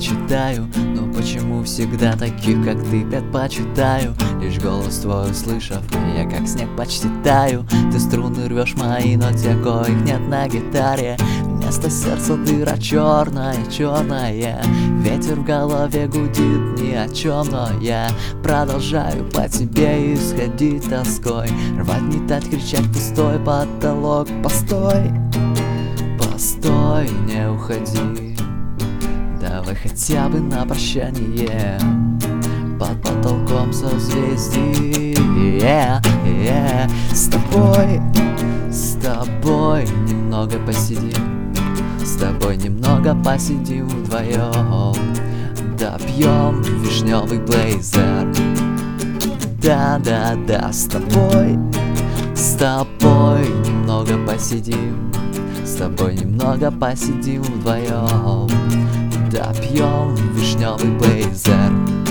читаю, но почему всегда таких, как ты, предпочитаю? Лишь голос твой услышав, я как снег почти таю. Ты струны рвешь мои, но те, коих нет на гитаре. Вместо сердца дыра черная, черная. Ветер в голове гудит ни о чем, но я продолжаю по тебе исходить тоской. Рвать, метать, кричать пустой потолок. Постой, постой, не уходи. Давай хотя бы на прощание под потолком созвездий. С тобой немного посидим, с тобой немного посидим вдвоем. Допьем вишневый блейзер. Да-да-да, с тобой немного посидим, с тобой немного посидим вдвоем. Допьем вишневый блейзер.